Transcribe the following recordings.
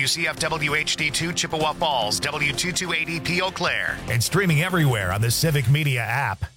WCF WHD2 Chippewa Falls, W228EP Eau Claire, and streaming everywhere on the Civic Media app.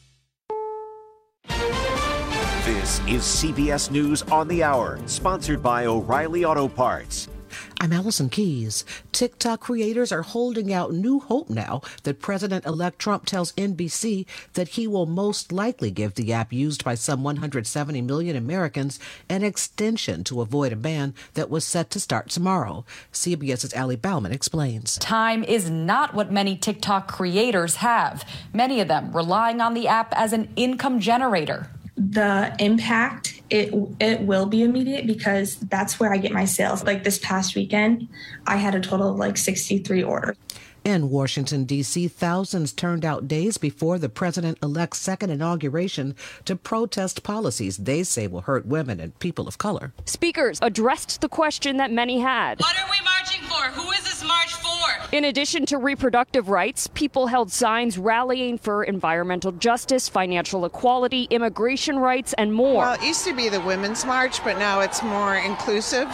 This is CBS News on the Hour, sponsored by O'Reilly Auto Parts. I'm Allison Keyes. TikTok creators are holding out new hope now that President-elect Trump tells NBC that he will most likely give the app used by some 170 million Americans an extension to avoid a ban that was set to start tomorrow. CBS's Allie Bauman explains. Time is not what many TikTok creators have, many of them relying on the app as an income generator. The impact, it will be immediate because that's where I get my sales. Like this past weekend, I had a total of 63 orders. In Washington, D.C., thousands turned out days before the president-elect's second inauguration to protest policies they say will hurt women and people of color. Speakers addressed the question that many had. What are we marching for? Who is this march for? In addition to reproductive rights, people held signs rallying for environmental justice, financial equality, immigration rights, and more. Well, it used to be the Women's March, but now it's more inclusive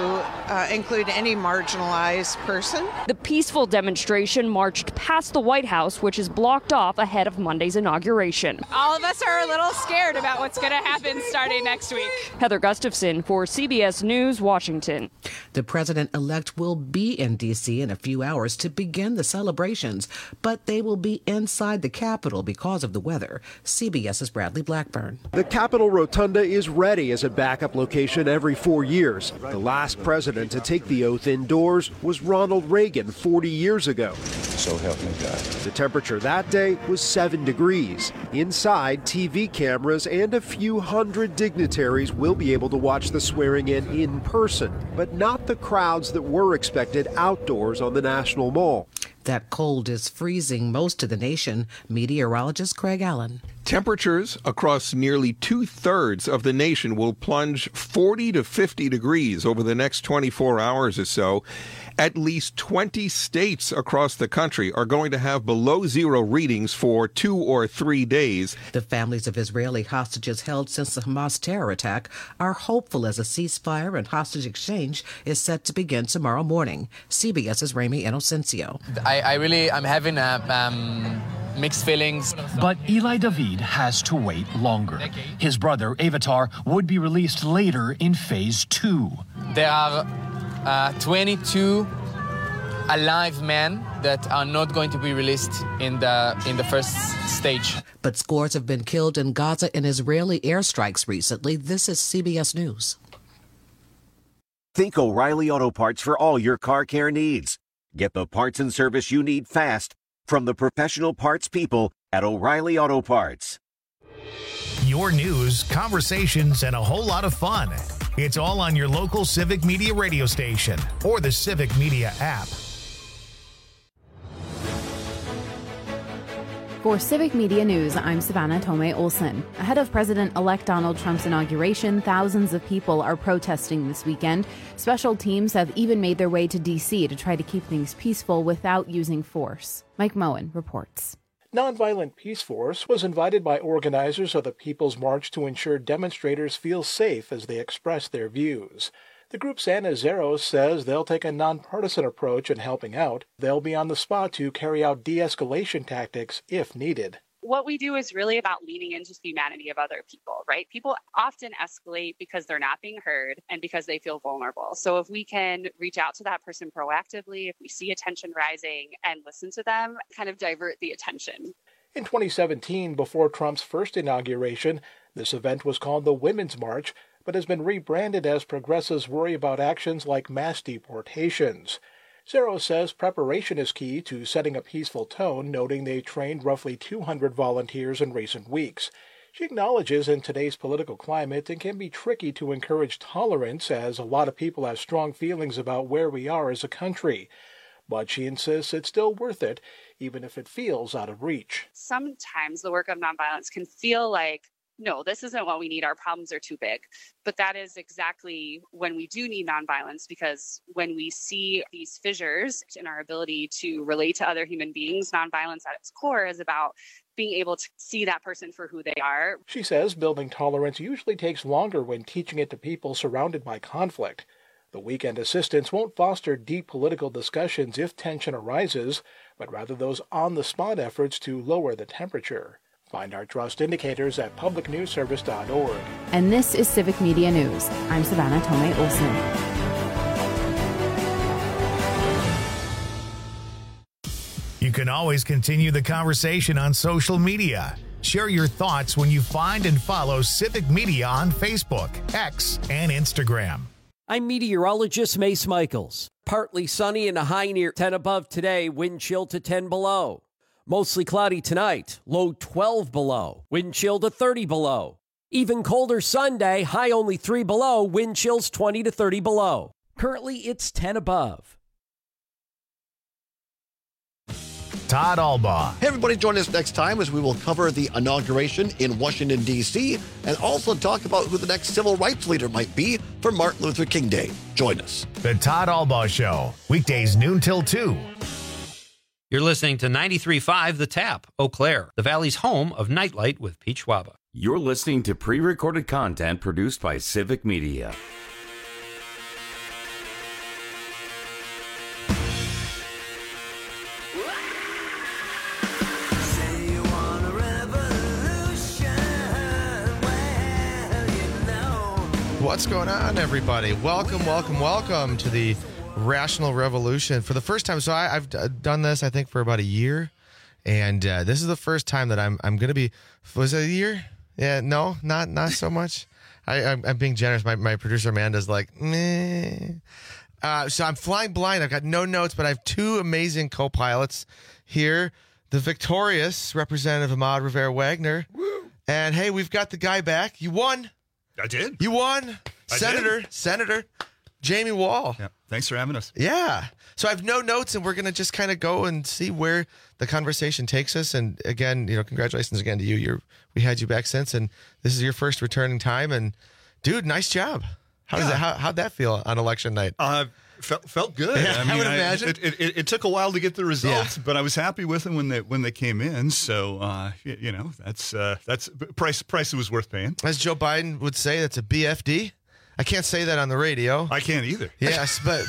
to include any marginalized person. The peaceful demonstration marched past the White House, which is blocked off ahead of Monday's inauguration. All of us are a little scared about what's going to happen starting next week. Heather Gustafson for CBS News, Washington. The president-elect will be in D.C. in a few hours to begin the celebrations, but they will be inside the Capitol because of the weather. CBS's Bradley Blackburn. The Capitol Rotunda is ready as a backup location every 4 years. The last president to take the oath indoors was Ronald Reagan 40 years ago. So help me God. The temperature that day was 7 degrees. Inside, TV cameras and a few hundred dignitaries will be able to watch the swearing-in in person, but not the crowds that were expected outdoors on the National Mall. That cold is freezing most of the nation. Meteorologist Craig Allen. Temperatures across nearly two-thirds of the nation will plunge 40 to 50 degrees over the next 24 hours or so. At least 20 states across the country are going to have below zero readings for 2 or 3 days. The families of Israeli hostages held since the Hamas terror attack are hopeful as a ceasefire and hostage exchange is set to begin tomorrow morning. CBS's Rami Inocencio. I'm having mixed feelings. But Eli David has to wait longer. His brother, Avitar, would be released later in Phase 2. There are 22 alive men that are not going to be released in the first stage. But scores have been killed in Gaza in Israeli airstrikes recently. This is CBS News. Think O'Reilly Auto Parts for all your car care needs. Get the parts and service you need fast from the professional parts people at O'Reilly Auto Parts. Your news, conversations, and a whole lot of fun. It's all on your local Civic Media radio station or the Civic Media app. For Civic Media News, I'm Savannah Tomei-Olson. Ahead of President-elect Donald Trump's inauguration, thousands of people are protesting this weekend. Special teams have even made their way to D.C. to try to keep things peaceful without using force. Mike Moen reports. Nonviolent Peace Force was invited by organizers of the People's March to ensure demonstrators feel safe as they express their views. The group's Anna Zeros says they'll take a nonpartisan approach in helping out. They'll be on the spot to carry out de-escalation tactics if needed. What we do is really about leaning into the humanity of other people, right? People often escalate because they're not being heard and because they feel vulnerable. So if we can reach out to that person proactively, if we see attention rising and listen to them, kind of divert the attention. In 2017, before Trump's first inauguration, this event was called the Women's March, but has been rebranded as progressives worry about actions like mass deportations. Zero says preparation is key to setting a peaceful tone, noting they trained roughly 200 volunteers in recent weeks. She acknowledges in today's political climate it can be tricky to encourage tolerance as a lot of people have strong feelings about where we are as a country. But she insists it's still worth it, even if it feels out of reach. Sometimes the work of nonviolence can feel like, no, this isn't what we need. Our problems are too big. But that is exactly when we do need nonviolence, because when we see these fissures in our ability to relate to other human beings, nonviolence at its core is about being able to see that person for who they are. She says building tolerance usually takes longer when teaching it to people surrounded by conflict. The weekend assistance won't foster deep political discussions if tension arises, but rather those on-the-spot efforts to lower the temperature. Find our trust indicators at publicnewsservice.org. And this is Civic Media News. I'm Savannah Tomei Olson. You can always continue the conversation on social media. Share your thoughts when you find and follow Civic Media on Facebook, X, and Instagram. I'm meteorologist Mace Michaels. Partly sunny and a high near 10 above today, wind chill to 10 below. Mostly cloudy tonight, low 12 below, wind chill to 30 below. Even colder Sunday, high only 3 below, wind chills 20 to 30 below. Currently, it's 10 above. Todd Albaugh. Hey, everybody, join us next time as we will cover the inauguration in Washington, D.C., and also talk about who the next civil rights leader might be for Martin Luther King Day. Join us. The Todd Albaugh Show, weekdays noon till 2. You're listening to 93.5 The Tap, Eau Claire, the Valley's home of Nightlight with Pete Schwaba. You're listening to pre-recorded content produced by Civic Media. What's going on, everybody? Welcome to the Rational Revolution. For the first time, so I've done this, I think, for about a year, and this is the first time that I'm going to be. Was it a year? Yeah, no, not so much. I'm being generous. My producer Amanda's like, meh. So I'm flying blind. I've got no notes, but I have two amazing co-pilots here. The victorious Representative Ahmad Rivera-Wagner, and hey, we've got the guy back. You won. I did. You won. Senator Jamie Wall. Yeah. Thanks for having us. Yeah. So I have no notes, and we're going to just kind of go and see where the conversation takes us. And again, congratulations again to you. We had you back since, and this is your first returning time. And dude, nice job. How'd that feel on election night? Felt good. Yeah, I would imagine. It took a while to get the results, but I was happy with them when they came in. So that's price was worth paying. As Joe Biden would say, that's a BFD. I can't say that on the radio. I can't either. Yes, but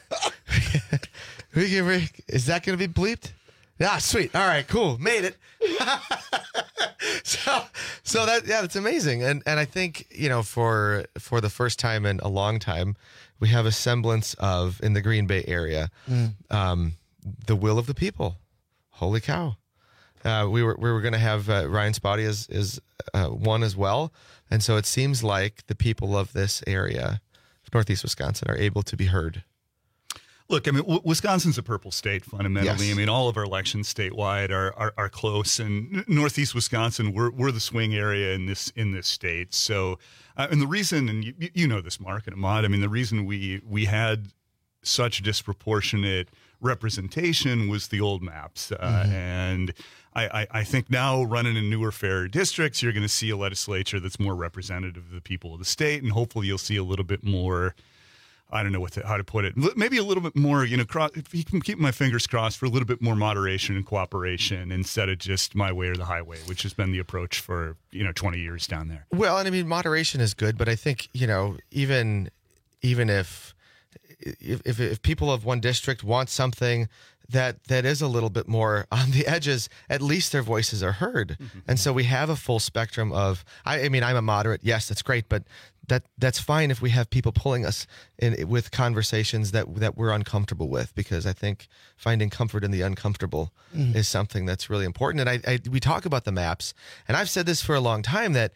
is that going to be bleeped? Yeah, sweet. All right, cool. Made it. So that's amazing. And I think, for the first time in a long time, we have a semblance of, in the Green Bay area, the will of the people. Holy cow. We were going to have Ryan Spotty as one as well. And so it seems like the people of this area, Northeast Wisconsin, are able to be heard. Look, I mean, Wisconsin's a purple state fundamentally. Yes. I mean, all of our elections statewide are close, and Northeast Wisconsin, we're the swing area in this state. So, and the reason, and you know this, Mark and Ahmad, I mean, the reason we had such disproportionate representation was the old maps, and I think now running in newer, fairer districts, you're going to see a legislature that's more representative of the people of the state, and hopefully you'll see a little bit more. I don't know how to put it. Maybe a little bit more, if you can keep my fingers crossed for a little bit more moderation and cooperation instead of just my way or the highway, which has been the approach for, 20 years down there. Well, and I mean, moderation is good, but I think, even if people of one district want something that is a little bit more on the edges, at least their voices are heard. Mm-hmm. And so we have a full spectrum of, I mean, I'm a moderate. Yes, that's great. But that's fine if we have people pulling us in with conversations that we're uncomfortable with, because I think finding comfort in the uncomfortable is something that's really important. And we talk about the maps, and I've said this for a long time, that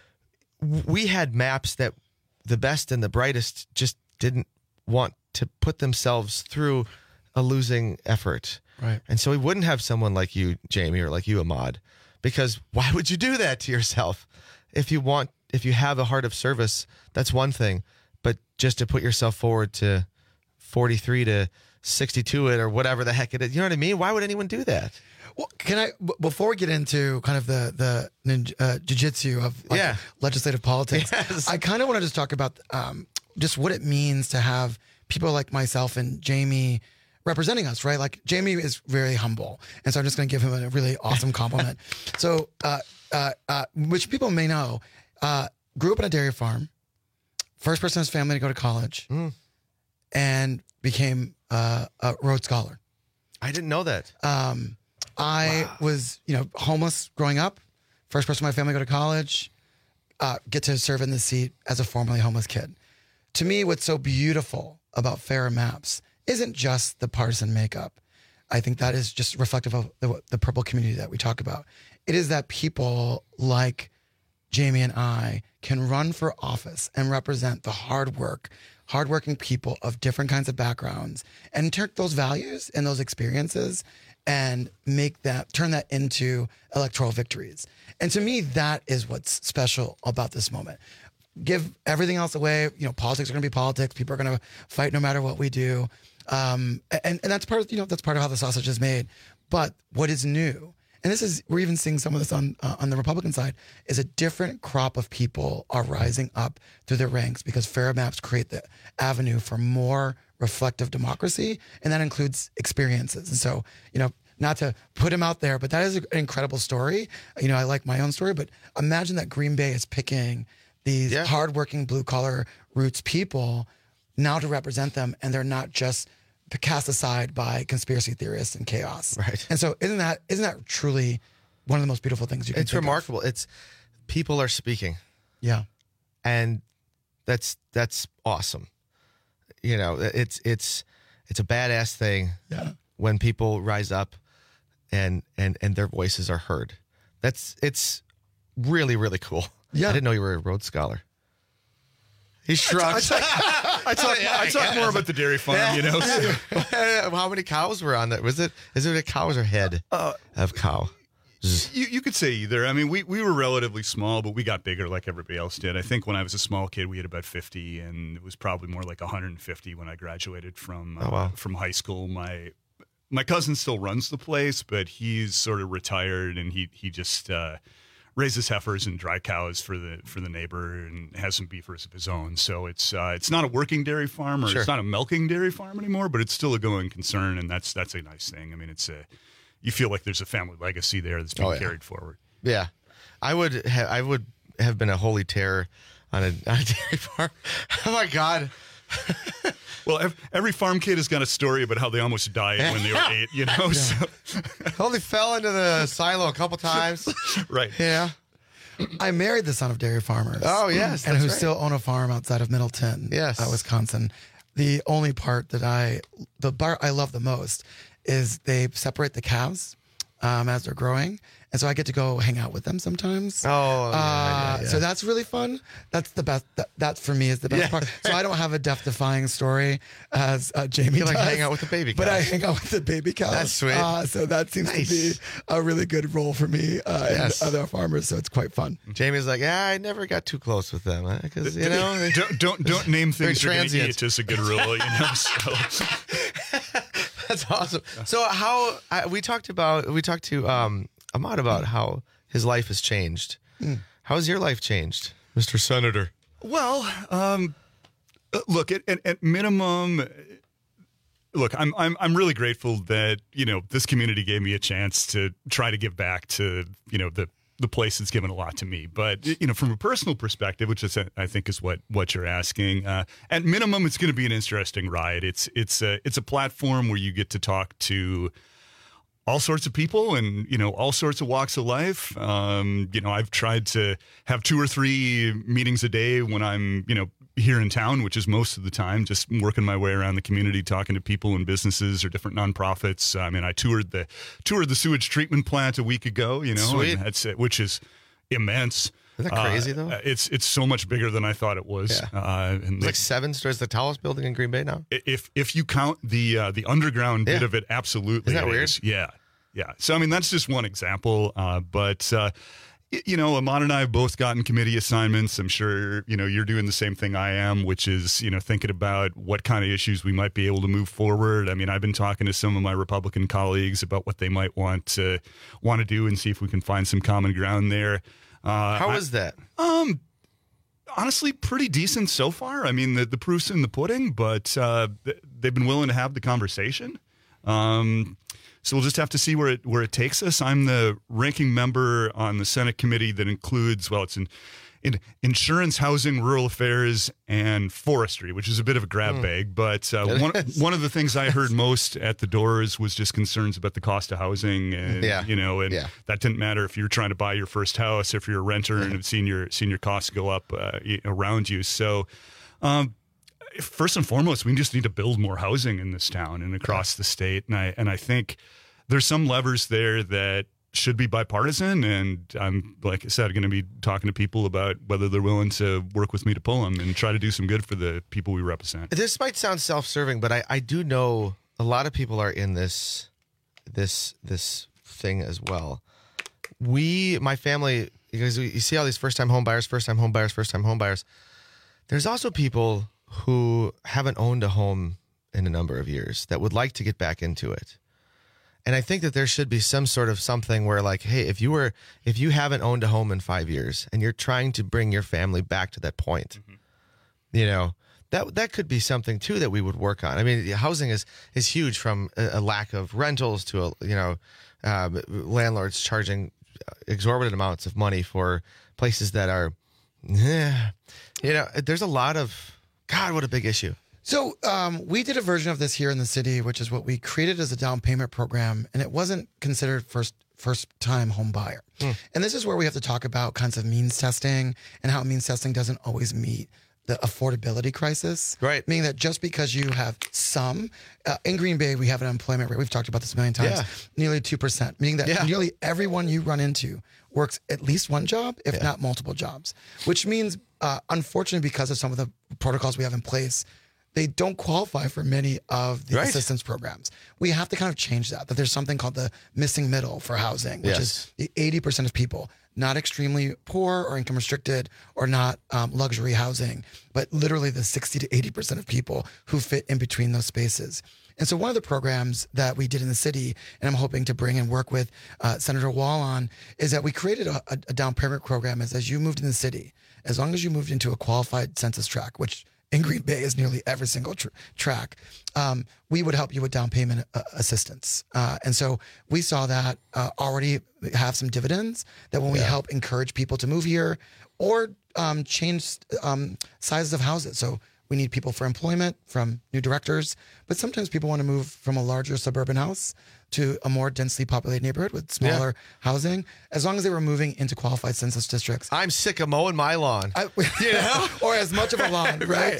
we had maps that the best and the brightest just didn't want to put themselves through a losing effort. Right. And so we wouldn't have someone like you, Jamie, or like you, Ahmad, because why would you do that to yourself? If you have a heart of service, that's one thing, but just to put yourself forward to 43 to 62 it or whatever the heck it is, you know what I mean? Why would anyone do that? Well, can I, before we get into kind of the jiu-jitsu of legislative politics, yes. I kind of want to just talk about just what it means to have people like myself and Jamie representing us, right? Like, Jamie is very humble, and so I'm just going to give him a really awesome compliment. So, which people may know, grew up on a dairy farm, first person in his family to go to college, and became a Rhodes Scholar. I didn't know that. I was, homeless growing up. First person in my family to go to college. Get to serve in the seat as a formerly homeless kid. To me, what's so beautiful about Fairer Maps isn't just the partisan makeup. I think that is just reflective of the purple community that we talk about. It is that people like Jamie and I can run for office and represent the hardworking people of different kinds of backgrounds and take those values and those experiences and turn that into electoral victories. And to me, that is what's special about this moment. Give everything else away. Politics are going to be politics. People are going to fight no matter what we do. And that's part of, that's part of how the sausage is made. But what is new, and we're even seeing some of this on the Republican side, is a different crop of people are rising up through the ranks because Fairer Maps create the avenue for more reflective democracy, and that includes experiences. And so, not to put him out there, but that is an incredible story. I like my own story, but imagine that Green Bay is picking these hardworking blue-collar roots people now to represent them, and they're not just cast aside by conspiracy theorists and chaos. Right. And so isn't that truly one of the most beautiful things you can It's think remarkable. of? It's people are speaking. Yeah. And that's awesome. It's a badass thing when people rise up and their voices are heard. It's really, really cool. Yeah. I didn't know you were a Rhodes Scholar. He shrugs. I talk more about the dairy farm, How many cows were on that? Is it a cows or head of cow? You could say either. I mean, we were relatively small, but we got bigger like everybody else did. I think when I was a small kid, we had about 50, and it was probably more like 150 when I graduated from high school. My cousin still runs the place, but he's sort of retired, and he just raises heifers and dry cows for the neighbor and has some beefers of his own. So it's not a working dairy farm, or it's not a milking dairy farm anymore, but it's still a going concern, and that's a nice thing. I mean, you feel like there's a family legacy there that's being carried forward. Yeah, I would have been a holy terror on a dairy farm. Oh my God. Well, every farm kid has got a story about how they almost died when they were 8, So. Only fell into the silo a couple times. Right. Yeah. I married the son of dairy farmers. Oh, yes. And who still own a farm outside of Middleton, Wisconsin. The only part that I love the most is they separate the calves as they're growing. And so I get to go hang out with them sometimes. Oh, So that's really fun. That's the best. That for me is the best part. So I don't have a death-defying story as Jamie does. You hang out with the baby cows. But I hang out with the baby cows. That's sweet. So that seems to be a really good role for me and other farmers. So it's quite fun. Jamie's like, I never got too close with them because don't name things you're going to eat. It's a good rule, So. That's awesome. So we talked to Ahmad about how his life has changed. How's your life changed, Mr. Senator? Well, look, at minimum, I'm really grateful that this community gave me a chance to try to give back to the place that's given a lot to me. But from a personal perspective, which is I think is what you're asking, at minimum, it's going to be an interesting ride. It's a platform where you get to talk to all sorts of people and, all sorts of walks of life. I've tried to have 2 or 3 meetings a day when I'm, here in town, which is most of the time, just working my way around the community, talking to people and businesses or different nonprofits. I mean, I toured the sewage treatment plant a week ago, Sweet. And that's it, which is immense. Isn't that crazy though? It's so much bigger than I thought it was. Yeah. It's like 7 stories, the tallest building in Green Bay now. If you count the underground bit of it, absolutely. Isn't that weird? Yeah. Yeah. So, I mean, that's just one example. But Ahmad and I have both gotten committee assignments. I'm sure, you're doing the same thing I am, which is, thinking about what kind of issues we might be able to move forward. I mean, I've been talking to some of my Republican colleagues about what they might want to do and see if we can find some common ground there. How is that? Honestly, pretty decent so far. I mean, the proof's in the pudding, but they've been willing to have the conversation. So we'll just have to see where it takes us. I'm the ranking member on the Senate committee that includes, insurance, housing, rural affairs, and forestry, which is a bit of a grab bag. But one of the things I heard most at the doors was just concerns about the cost of housing, and that didn't matter if you're trying to buy your first house, if you're a renter, and have seen your costs go up around you. So. First and foremost, we just need to build more housing in this town and across the state. And I think there's some levers there that should be bipartisan. And I'm, like I said, going to be talking to people about whether they're willing to work with me to pull them and try to do some good for the people we represent. This might sound self-serving, but I do know a lot of people are in this thing as well. My family, because you see all these first-time home buyers. There's also people who haven't owned a home in a number of years that would like to get back into it. And I think that there should be some sort of something where, like, hey, if you haven't owned a home in 5 years and you're trying to bring your family back to that point, that could be something too that we would work on. I mean, housing is huge, from a lack of rentals to landlords charging exorbitant amounts of money for places that are, there's a lot of, God, what a big issue. So we did a version of this here in the city, which is what we created as a down payment program, and it wasn't considered first-time home buyer. And this is where we have to talk about kinds of means testing and how means testing doesn't always meet the affordability crisis. Right. Meaning that just because you have some, in Green Bay, we have an unemployment rate, we've talked about this a million times, nearly 2%, meaning that nearly everyone you run into works at least one job, if not multiple jobs, which means, unfortunately, because of some of the protocols we have in place, they don't qualify for many of the assistance programs. We have to kind of change that there's something called the missing middle for housing, which is the 80% of people, not extremely poor or income restricted or not luxury housing, but literally the 60 to 80% of people who fit in between those spaces. And so one of the programs that we did in the city, and I'm hoping to bring and work with Senator Wall on, is that we created a down payment program as you moved in the city, as long as you moved into a qualified census tract, which in Green Bay is nearly every single track, we would help you with down payment assistance. And so we saw that already have some dividends, that when we help encourage people to move here or change sizes of houses. So we need people for employment from new directors, but sometimes people want to move from a larger suburban house to a more densely populated neighborhood with smaller housing, as long as they were moving into qualified census districts. I'm sick of mowing my lawn. Or as much of a lawn, right?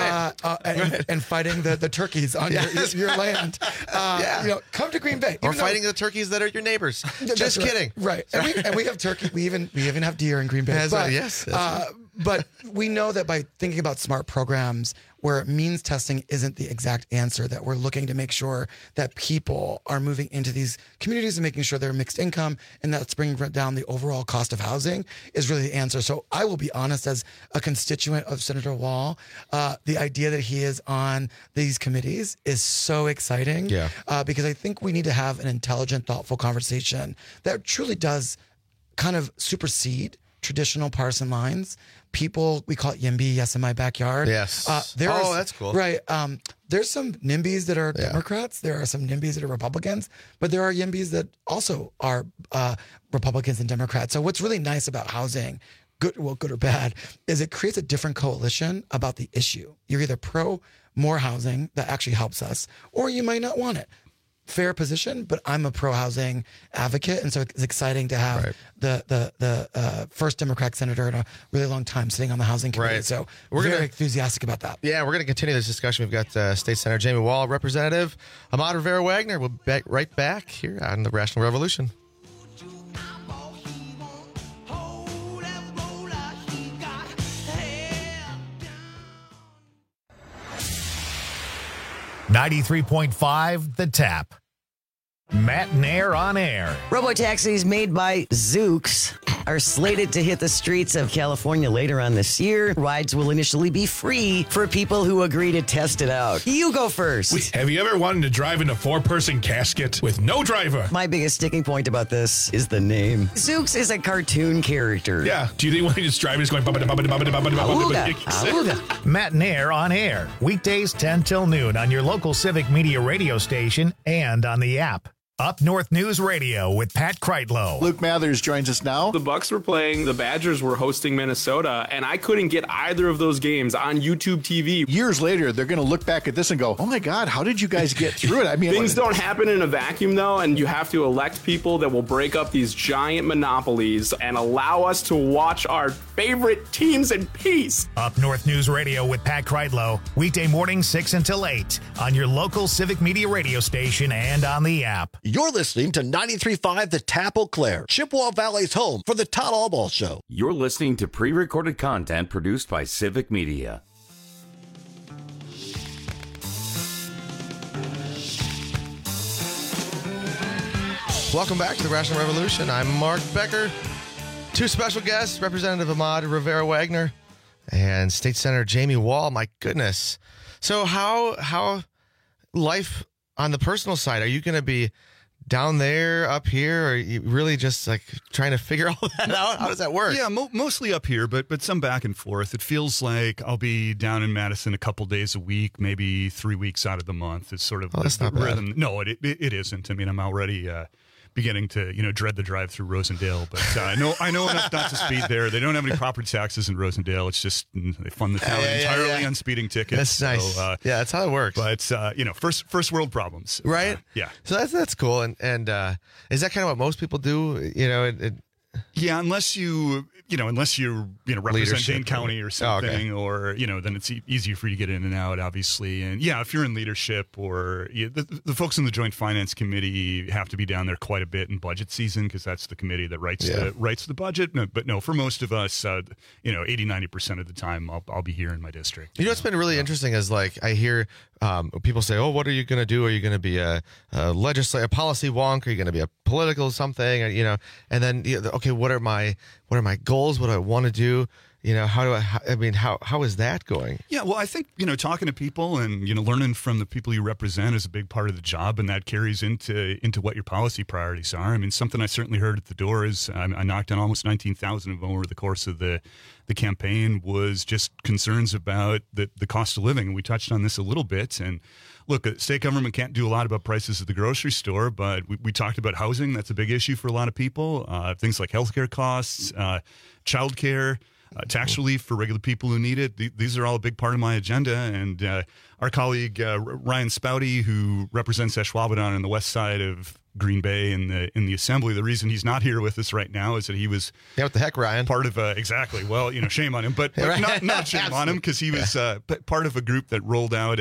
And fighting the turkeys on your land. Come to Green Bay. Or fighting the turkeys that are your neighbors. Just kidding. Right. And we have turkey. We even have deer in Green Bay. But we know that by thinking about smart programs where means testing isn't the exact answer, that we're looking to make sure that people are moving into these communities and making sure they're mixed income, and that's bringing down the overall cost of housing is really the answer. So I will be honest, as a constituent of Senator Wall, the idea that he is on these committees is so exciting because I think we need to have an intelligent, thoughtful conversation that truly does kind of supersede traditional partisan lines. People, we call it YIMBY, yes in my backyard. Yes. That's cool. Right. There's some NIMBYs that are Democrats. There are some NIMBYs that are Republicans, but there are YIMBYs that also are Republicans and Democrats. So what's really nice about housing, good or bad, is it creates a different coalition about the issue. You're either pro more housing that actually helps us, or you might not want it. Fair position, but I'm a pro-housing advocate, and so it's exciting to have the first Democratic senator in a really long time sitting on the housing committee. So we're very enthusiastic about that. Yeah, we're going to continue this discussion. We've got State Senator Jamie Wall, Representative Ahmad Rivera-Wagner. We'll be right back here on the Rational Revolution. .5 The Tap. Matt Nair on air. Robotaxis made by Zoox are slated to hit the streets of California later on this year. Rides will initially be free for people who agree to test it out. You go first. Wait, have you ever wanted to drive in a 4-person casket with no driver? My biggest sticking point about this is the name. Zoox is a cartoon character. Yeah. Do you think when he's driving, he's going... Matt Nair on air. Weekdays 10 till noon on your local Civic Media radio station and on the app. Up North News Radio with Pat Kreitlow. Luke Mathers joins us now. The Bucks were playing, the Badgers were hosting Minnesota, and I couldn't get either of those games on YouTube TV. Years later, they're going to look back at this and go, oh my God, how did you guys get through it? I mean, things don't happen in a vacuum, though, and you have to elect people that will break up these giant monopolies and allow us to watch our favorite teams in peace. Up North News Radio with Pat Kreitlow, weekday mornings 6 until 8 on your local Civic Media radio station and on the app. You're listening to 93.5 The Tap Eau Claire, Chippewa Valley's home for the Todd Allball Show. You're listening to pre-recorded content produced by Civic Media. Welcome back to the Rational Revolution. I'm Mark Becker. Two special guests, Representative Ahmad Rivera-Wagner and State Senator Jamie Wall. My goodness. So how life on the personal side, are you going to be down there, up here, or are you really just like trying to figure all that out? How does that work? Yeah, mostly up here, but some back and forth. It feels like I'll be down in Madison a couple days a week, maybe 3 weeks out of the month. It's sort of that's not rhythm. bad. No, it isn't. I mean, I'm already beginning to dread the drive through Rosendale, but I know enough not to speed there. They don't have any property taxes in Rosendale. It's just they fund the town entirely on speeding tickets. That's nice. So, yeah, that's how it works. But first world problems, right? Yeah. So that's cool. And is that kind of what most people do? Yeah, unless you represent Leadership. Dane County or something, or then it's easier for you to get in and out, obviously. And yeah, if you're in leadership, or the folks in the Joint Finance Committee have to be down there quite a bit in budget season, because that's the committee that writes the budget. No, but no, for most of us, 80-90% of the time, I'll be here in my district. What's been really interesting is like I hear people say, "Oh, what are you going to do? Are you going to be a policy wonk? Are you going to be a political something?" And then okay, what are my goals? What do I want to do? How is that going? Yeah, well, I think, talking to people and, learning from the people you represent is a big part of the job, and that carries into what your policy priorities are. I mean, something I certainly heard at the door is I knocked on almost 19,000 of them over the course of the campaign, was just concerns about the cost of living. We touched on this a little bit, and look, state government can't do a lot about prices at the grocery store, but we talked about housing. That's a big issue for a lot of people. Things like healthcare costs, childcare, tax relief for regular people who need it. These are all a big part of my agenda. And our colleague Ryan Spouty, who represents Ashwaubenon on the west side of Green Bay in the Assembly, the reason he's not here with us right now is that he was what the heck, Ryan? Part of exactly. Well, shame on him, but not shame on him, because he was part of a group that rolled out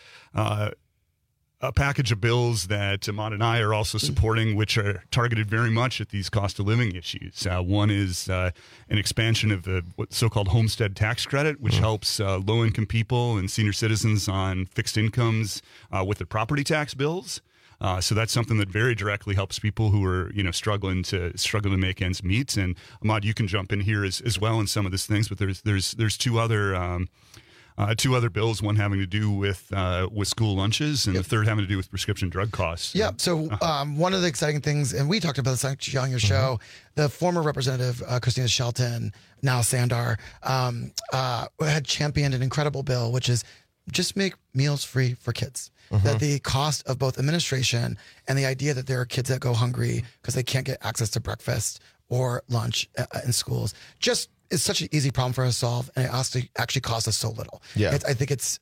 a package of bills that Ahmad and I are also supporting, which are targeted very much at these cost of living issues. One is an expansion of the so-called homestead tax credit, which helps low-income people and senior citizens on fixed incomes with their property tax bills. So that's something that very directly helps people who are, struggling to make ends meet. And Ahmad, you can jump in here as well in some of these things, but there's two other bills, one having to do with school lunches, and the third having to do with prescription drug costs. Yeah. So one of the exciting things, and we talked about this actually on your show, the former Representative Christina Shelton, now Sandar, had championed an incredible bill, which is just make meals free for kids. That the cost of both administration and the idea that there are kids that go hungry because they can't get access to breakfast or lunch in schools just is such an easy problem for us to solve, and it actually costs us so little. Yeah. I think it's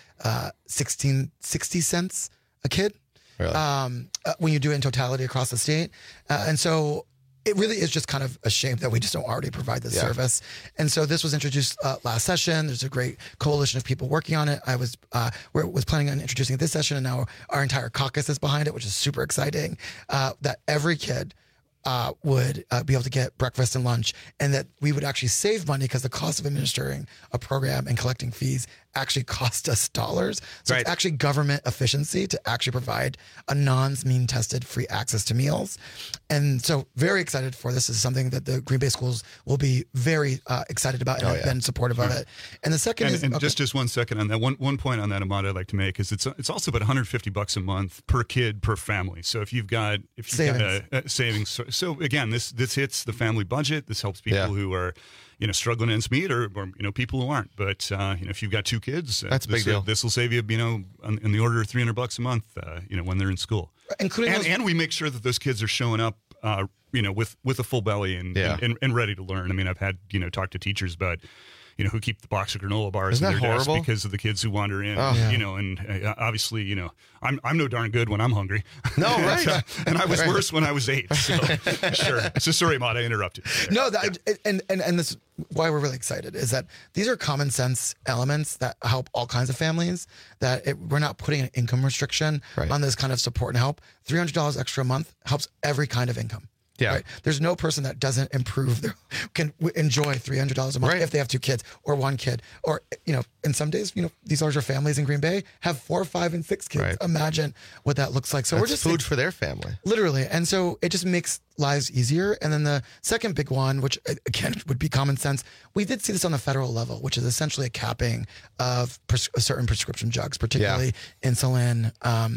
60 cents a kid. Really? When you do it in totality across the state. And so it really is just kind of a shame that we just don't already provide this service. And so this was introduced last session. There's a great coalition of people working on it. I was planning on introducing it this session, and now our entire caucus is behind it, which is super exciting, that every kid would be able to get breakfast and lunch, and that we would actually save money because the cost of administering a program and collecting fees actually cost us dollars. So it's actually government efficiency to actually provide a non-mean tested free access to meals. And so very excited for this. Is something that the Green Bay schools will be very excited about and have been supportive of it. And the second is just 1 second on that. One point on that, Ahmad, I'd like to make is it's also about $150 a month per kid per family. So if you've got savings. So again, this hits the family budget. This helps people who are struggling ends meet or people who aren't. But, if you've got 2 kids, that's a big deal. This will save you, in the order of $300 a month, when they're in school. And we make sure that those kids are showing up, with a full belly and ready to learn. I mean, I've had, talked to teachers about, who keep the box of granola bars in their desk because of the kids who wander in, and obviously, I'm no darn good when I'm hungry. No, right. And I was worse when I was 8. So, sure. So sorry, Maud, I interrupted. No, and this is why we're really excited is that these are common sense elements that help all kinds of families, that we're not putting an income restriction on this kind of support and help. $300 extra a month helps every kind of income. Yeah. Right? There's no person that doesn't can enjoy $300 a month if they have 2 kids or 1 kid. Or, in some days, these larger families in Green Bay have 4, 5, and 6 kids. Right. Imagine what that looks like. So That's we're just food for their family. Literally. And so it just makes lives easier. And then the second big one, which again would be common sense, we did see this on the federal level, which is essentially a capping of certain prescription drugs, particularly insulin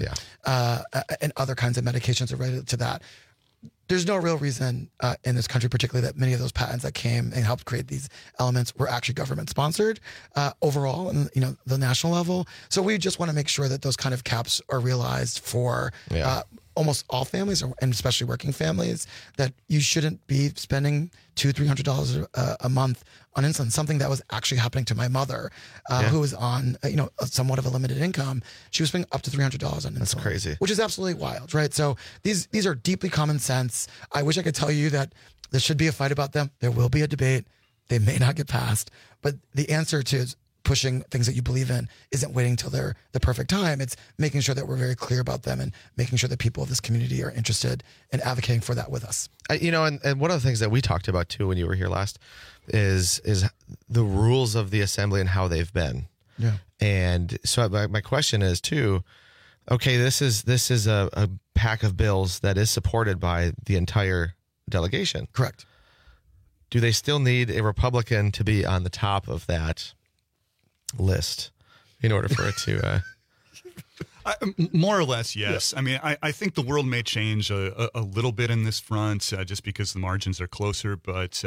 and other kinds of medications related to that. There's no real reason in this country, particularly, that many of those patents that came and helped create these elements were actually government sponsored overall, and the national level. So we just want to make sure that those kind of caps are realized for almost all families, and especially working families, that you shouldn't be spending $200-300 a month on insulin. Something that was actually happening to my mother, who was on somewhat of a limited income. She was spending up to $300 on insulin. That's crazy, which is absolutely wild, right? So these are deeply common sense. I wish I could tell you that there should be a fight about them. There will be a debate. They may not get passed, but the answer to pushing things that you believe in isn't waiting till they're the perfect time. It's making sure that we're very clear about them and making sure that people of this community are interested in advocating for that with us. And one of the things that we talked about too when you were here last is the rules of the assembly and how they've been. Yeah. And so my question is too, okay, this is a pack of bills that is supported by the entire delegation. Correct. Do they still need a Republican to be on the top of that list in order for it to more or less, yes. I mean, I think the world may change a little bit in this front just because the margins are closer, but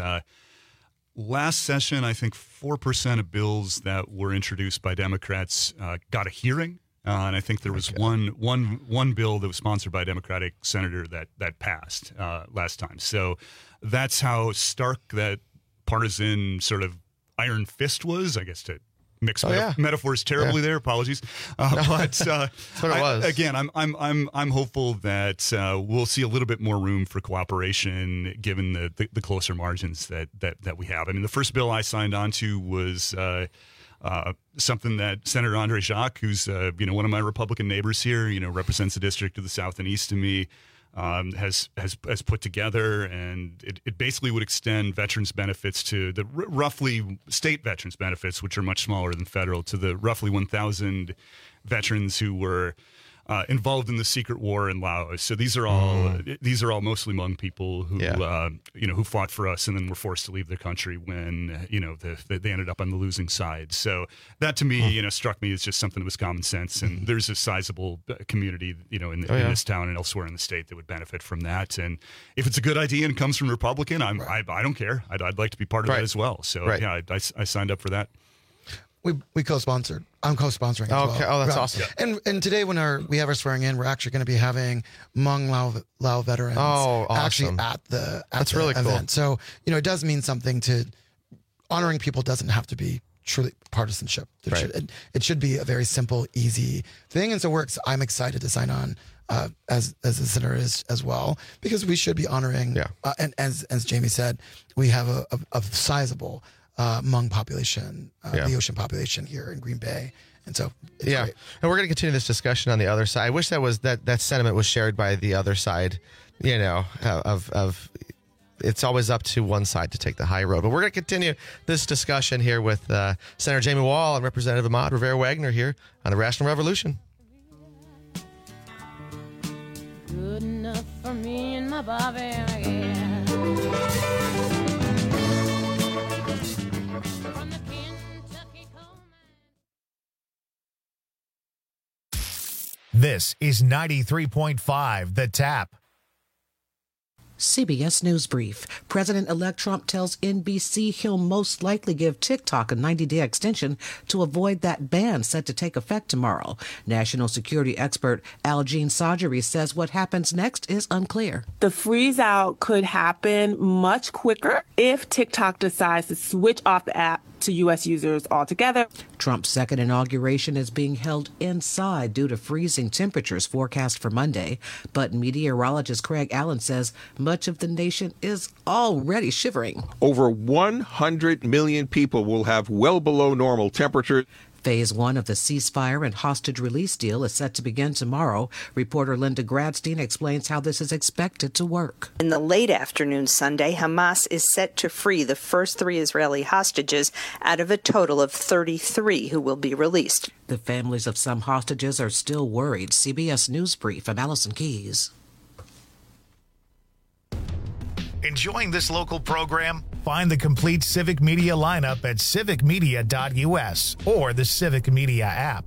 last session I think 4% of bills that were introduced by Democrats got a hearing, and I think there was one bill that was sponsored by a Democratic senator that passed last time. So that's how stark that partisan sort of iron fist was, I guess, to mix metaphors terribly there. Apologies, but that's what it was. Again, I'm hopeful that we'll see a little bit more room for cooperation given the closer margins that we have. I mean, the first bill I signed on to was something that Senator Andre Jacques, who's one of my Republican neighbors here, represents the district to the south and east of me, has put together, and it basically would extend veterans benefits to the roughly state veterans benefits, which are much smaller than federal, to the roughly 1,000 veterans who were involved in the secret war in Laos. So these are all mostly Hmong people who who fought for us and then were forced to leave their country when they ended up on the losing side. So that to me struck me as just something that was common sense. And there's a sizable community in this town and elsewhere in the state that would benefit from that. And if it's a good idea and comes from a Republican, I don't care. I'd like to be part of that as well. So I signed up for that. We co-sponsored. I'm co-sponsoring as well. Okay. Oh, that's awesome. And today when we have our swearing in, we're actually going to be having Hmong Lao veterans actually at the really event. Cool. So, it does mean something to honoring people. Doesn't have to be truly partisanship. It should be a very simple, easy thing. And so I'm excited to sign on as the senator is as well, because we should be honoring. And as Jamie said, we have a sizable Hmong population, the ocean population here in Green Bay. And so, great. And we're going to continue this discussion on the other side. I wish that sentiment was shared by the other side, of it's always up to one side to take the high road. But we're going to continue this discussion here with Senator Jamie Wall and Representative Ahmad Rivera-Wagner here on the Rational Revolution. Good enough for me and my Bobby, yeah. This is 93.5 The Tap. CBS News Brief. President-elect Trump tells NBC he'll most likely give TikTok a 90-day extension to avoid that ban set to take effect tomorrow. National security expert Aljean Sajari says what happens next is unclear. The freeze-out could happen much quicker if TikTok decides to switch off the app to U.S. users altogether. Trump's second inauguration is being held inside due to freezing temperatures forecast for Monday. But meteorologist Craig Allen says much of the nation is already shivering. Over 100 million people will have well below normal temperatures. Phase 1 of the ceasefire and hostage release deal is set to begin tomorrow. Reporter Linda Gradstein explains how this is expected to work. In the late afternoon Sunday, Hamas is set to free the first 3 Israeli hostages out of a total of 33 who will be released. The families of some hostages are still worried. CBS News Brief, I'm Allison Keyes. Enjoying this local program? Find the complete Civic Media lineup at civicmedia.us or the Civic Media app.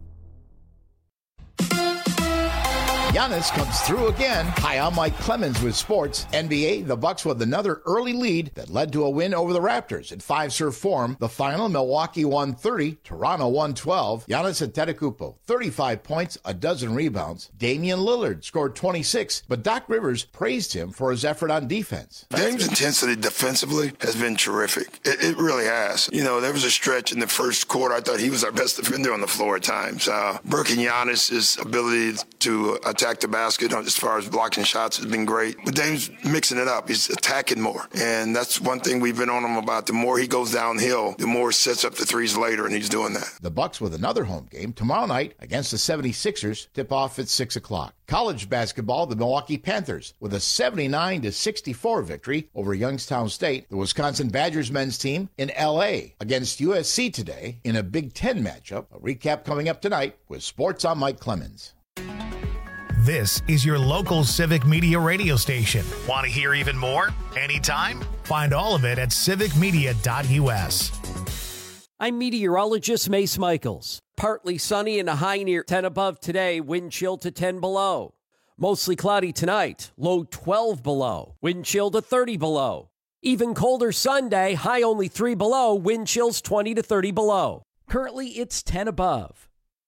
Giannis comes through again. Hi, I'm Mike Clemens with sports. NBA, the Bucks with another early lead that led to a win over the Raptors at Fiserv Forum. The final, Milwaukee won 30, Toronto won 12. Giannis Antetokounmpo, 35 points, a dozen rebounds. Damian Lillard scored 26, but Doc Rivers praised him for his effort on defense. Dame's intensity defensively has been terrific. It really has. You know, there was a stretch in the first quarter. I thought he was our best defender on the floor at times. Burke and Giannis' ability to attack the basket as far as blocking shots has been great. But Dame's mixing it up. He's attacking more. And that's one thing we've been on him about. The more he goes downhill, the more he sets up the threes later, and he's doing that. The Bucks with another home game tomorrow night against the 76ers. Tip off at 6 o'clock. College basketball, the Milwaukee Panthers with a 79-64 victory over Youngstown State. The Wisconsin Badgers men's team in L.A. against USC today in a Big Ten matchup. A recap coming up tonight with Sports on Mike Clemens. This is your local Civic Media radio station. Want to hear even more? Anytime? Find all of it at civicmedia.us. I'm meteorologist Mace Michaels. Partly sunny and a high near 10 above today, wind chill to 10 below. Mostly cloudy tonight, low 12 below, wind chill to 30 below. Even colder Sunday, high only 3 below, wind chills 20 to 30 below. Currently, it's 10 above.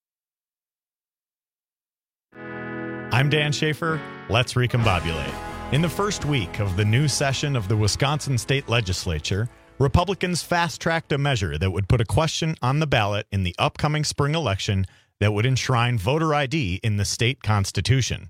I'm Dan Schaefer. Let's recombobulate. In the first week of the new session of the Wisconsin State Legislature, Republicans fast-tracked a measure that would put a question on the ballot in the upcoming spring election that would enshrine voter ID in the state constitution.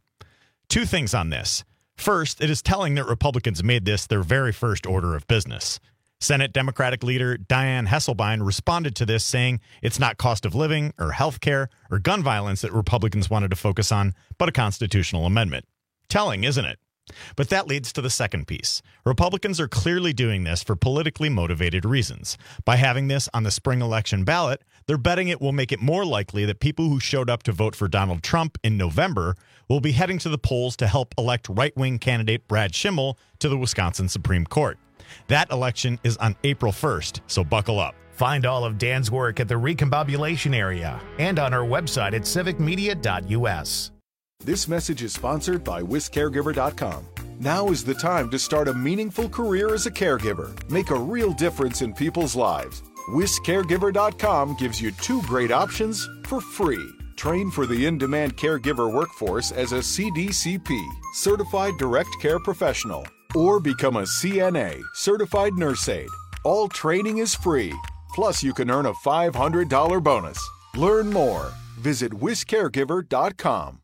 2 things on this. First, it is telling that Republicans made this their very first order of business. Senate Democratic leader Dianne Hesselbein responded to this saying it's not cost of living or health care or gun violence that Republicans wanted to focus on, but a constitutional amendment. Telling, isn't it? But that leads to the second piece. Republicans are clearly doing this for politically motivated reasons. By having this on the spring election ballot, they're betting it will make it more likely that people who showed up to vote for Donald Trump in November will be heading to the polls to help elect right-wing candidate Brad Schimmel to the Wisconsin Supreme Court. That election is on April 1st, so buckle up. Find all of Dan's work at the Recombobulation area and on our website at civicmedia.us. This message is sponsored by WisCaregiver.com. Now is the time to start a meaningful career as a caregiver. Make a real difference in people's lives. WisCaregiver.com gives you 2 great options for free. Train for the in-demand caregiver workforce as a CDCP, Certified Direct Care Professional, or become a CNA, Certified Nurse Aide. All training is free. Plus, you can earn a $500 bonus. Learn more. Visit WisCaregiver.com.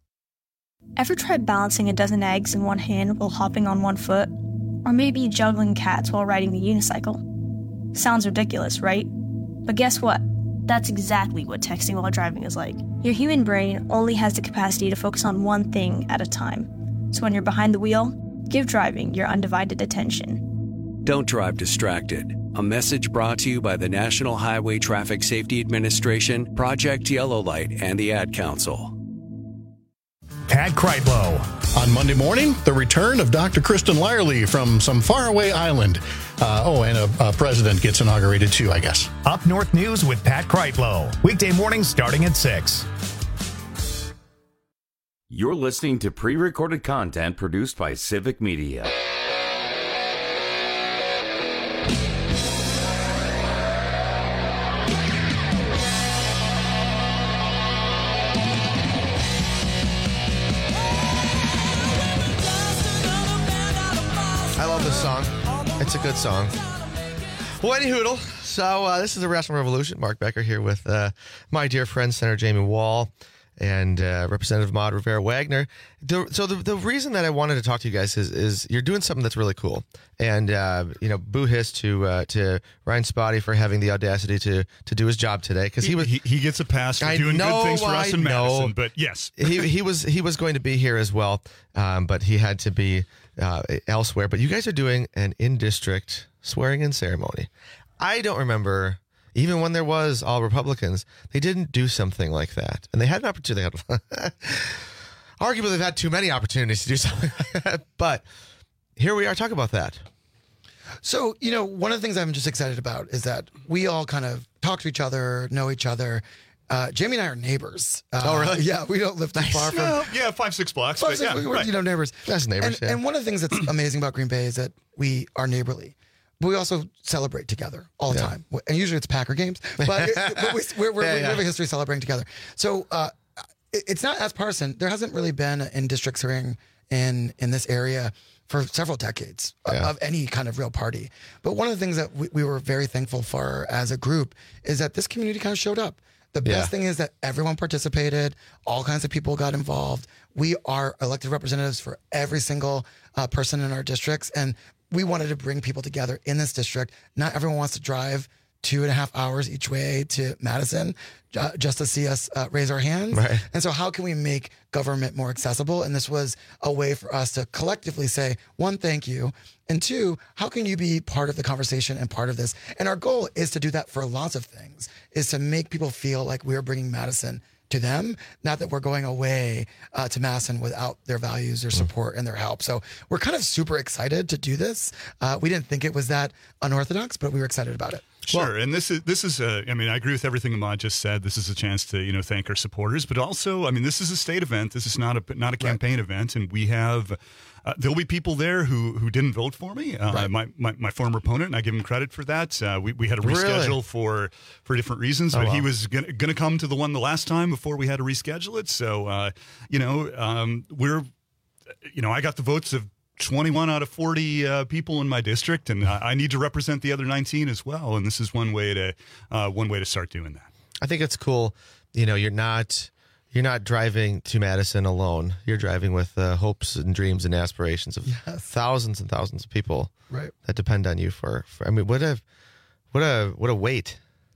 Ever tried balancing a dozen eggs in one hand while hopping on one foot? Or maybe juggling cats while riding the unicycle? Sounds ridiculous, right? But guess what? That's exactly what texting while driving is like. Your human brain only has the capacity to focus on one thing at a time. So when you're behind the wheel, give driving your undivided attention. Don't drive distracted. A message brought to you by the National Highway Traffic Safety Administration, Project Yellow Light, and the Ad Council. Pat Kreitlow. On Monday morning, the return of Dr. Kristen Lyerly from some faraway island. And a president gets inaugurated too, I guess. Up North News with Pat Kreitlow. Weekday mornings starting at 6. You're listening to pre-recorded content produced by Civic Media. love this song. It's a good song. Well, any hoodle. So this is the Wrestling Revolution. Mark Becker here with my dear friend, Senator Jamie Wall, and Representative Maude Rivera Wagner. The reason that I wanted to talk to you guys is you're doing something that's really cool, and boo hiss to Ryan Spotty for having the audacity to do his job today, because he gets a pass for doing good things for us in Madison. But yes, he was going to be here as well, but he had to be elsewhere. But you guys are doing an in-district swearing-in ceremony. I don't remember. Even when there was all Republicans, they didn't do something like that. And they had an opportunity. Arguably, they've had too many opportunities to do something like that. But here we are talking about that. So, one of the things I'm just excited about is that we all kind of talk to each other, know each other. Jamie and I are neighbors. Oh, really? Yeah, we don't live too far from. 5-6 blocks. We're neighbors. That's neighbors. And one of the things that's amazing about Green Bay is that we are neighborly. But we also celebrate together all the time. And usually it's Packer games. But we have a history celebrating together. So it's not as partisan. There hasn't really been an in-district swearing in this area for several decades of any kind of real party. But one of the things that we were very thankful for as a group is that this community kind of showed up. The best thing is that everyone participated. All kinds of people got involved. We are elected representatives for every single person in our districts. And we wanted to bring people together in this district. Not everyone wants to drive 2.5 hours each way to Madison just to see us raise our hands. Right. And so how can we make government more accessible? And this was a way for us to collectively say, one, thank you. And two, how can you be part of the conversation and part of this? And our goal is to do that for lots of things, is to make people feel like we're bringing Madison to them, not that we're going away to Madison without their values, their support, and their help. So we're kind of super excited to do this. We didn't think it was that unorthodox, but we were excited about it. Sure, and this is I agree with everything Ahmad just said. This is a chance to thank our supporters, but also this is a state event. This is not a campaign event, and we have there'll be people there who didn't vote for me. My former opponent, and I give him credit for that. We had to reschedule for different reasons, but he was going to come to the one the last time before we had to reschedule it. So I got the votes of 21 out of 40 people in my district, and I need to represent the other 19 as well. And this is one way to start doing that. I think it's cool. You're not driving to Madison alone. You're driving with hopes and dreams and aspirations of thousands and thousands of people that depend on you for what a weight,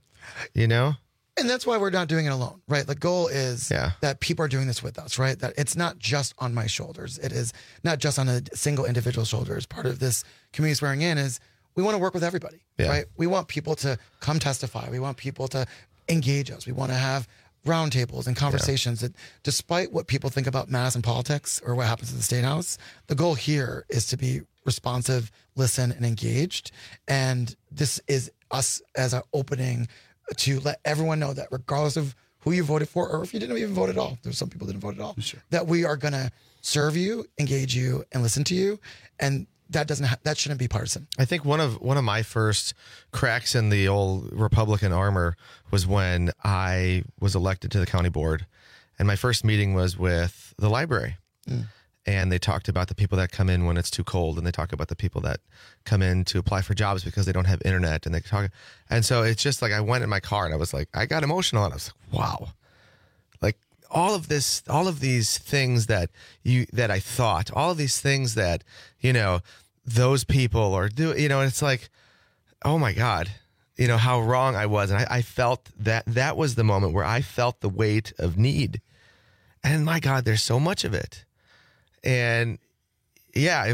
And that's why we're not doing it alone, right? The goal is that people are doing this with us, right? That it's not just on my shoulders. It is not just on a single individual shoulders. Part of this community swearing in is we want to work with everybody, right? We want people to come testify. We want people to engage us. We want to have roundtables and conversations that, despite what people think about Madison politics or what happens in the State House, the goal here is to be responsive, listen, and engaged. And this is us as an opening to let everyone know that regardless of who you voted for, or if you didn't even vote at all, there's some people that didn't vote at all, that we are going to serve you, engage you, and listen to you. And that shouldn't be partisan. I think one of my first cracks in the old Republican armor was when I was elected to the county board, and my first meeting was with the library. And they talked about the people that come in when it's too cold, and they talk about the people that come in to apply for jobs because they don't have internet, and they talk. And so it's just like I went in my car and I was like, I got emotional, and I was like, wow, like all of these things that I thought, all of these things that those people are doing, and it's like, oh my God, how wrong I was, and I felt that was the moment where I felt the weight of need, and my God, there's so much of it. And it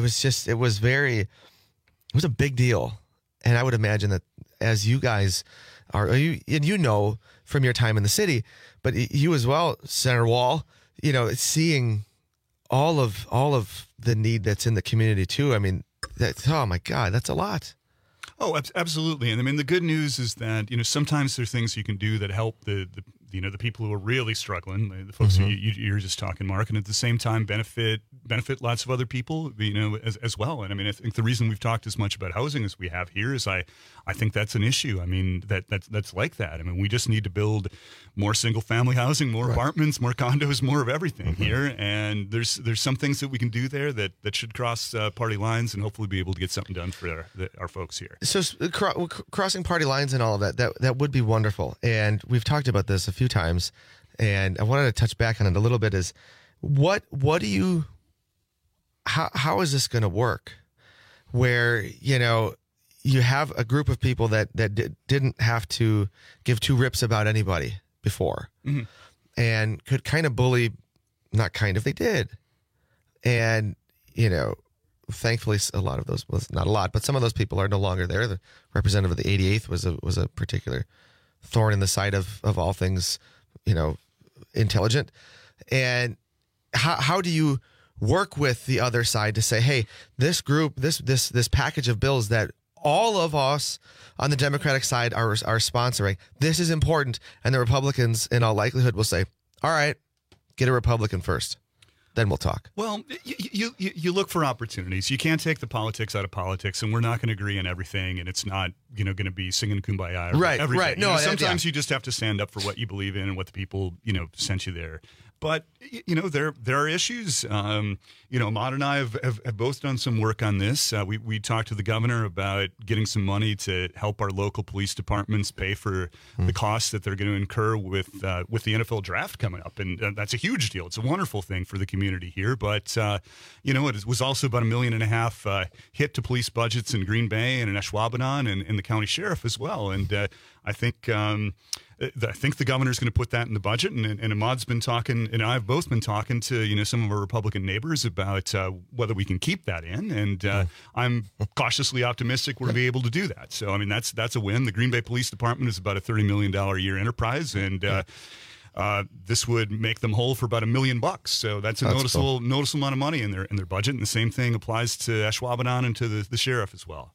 was a big deal. And I would imagine that as you guys are, and from your time in the city, but you as well, Senator Wall, seeing all of the need that's in the community too. I mean, oh my God, that's a lot. Oh, absolutely. And the good news is that, sometimes there's things you can do that help the the people who are really struggling, the folks who you're just talking, Mark, and at the same time benefit lots of other people, as well. And I mean, I think the reason we've talked as much about housing as we have here is I think that's an issue. I mean, that's like that. I mean, we just need to build more single family housing, more apartments, more condos, more of everything here. And there's some things that we can do there that should cross party lines and hopefully be able to get something done for our folks here. So crossing party lines and all of that would be wonderful. And we've talked about this a few times, and I wanted to touch back on it a little bit. Is what do you? How is this going to work? Where you have a group of people that didn't have to give two rips about anybody before, and could kind of bully, not kind of, they did, and thankfully a lot of those, well, not a lot, but some of those people are no longer there. The representative of the 88th was a particular thorn in the side of all things, intelligent. And how do you work with the other side to say, hey, this group, this package of bills that all of us on the Democratic side are sponsoring, this is important, and the Republicans in all likelihood will say, all right, get a Republican first, then we'll talk. Well, you look for opportunities. You can't take the politics out of politics, and we're not going to agree on everything, and it's not going to be singing Kumbaya. Right. No, sometimes you just have to stand up for what you believe in and what the people sent you there. But there are issues. Ahmad and I have both done some work on this. We talked to the governor about getting some money to help our local police departments pay for the costs that they're going to incur with the NFL draft coming up, and that's a huge deal. It's a wonderful thing for the community here. But it was also about $1.5 million hit to police budgets in Green Bay and in Ashwaubenon and the county sheriff as well. And I think the governor's going to put that in the budget, and Ahmad's been talking, and I've both been talking to some of our Republican neighbors about whether we can keep that in, and I'm cautiously optimistic we'll be able to do that. So I mean that's a win. The Green Bay Police Department is about a $30 million a year enterprise, and this would make them whole for about $1 million. So that's noticeable amount of money in their budget, and the same thing applies to Ashwaubenon and to the sheriff as well.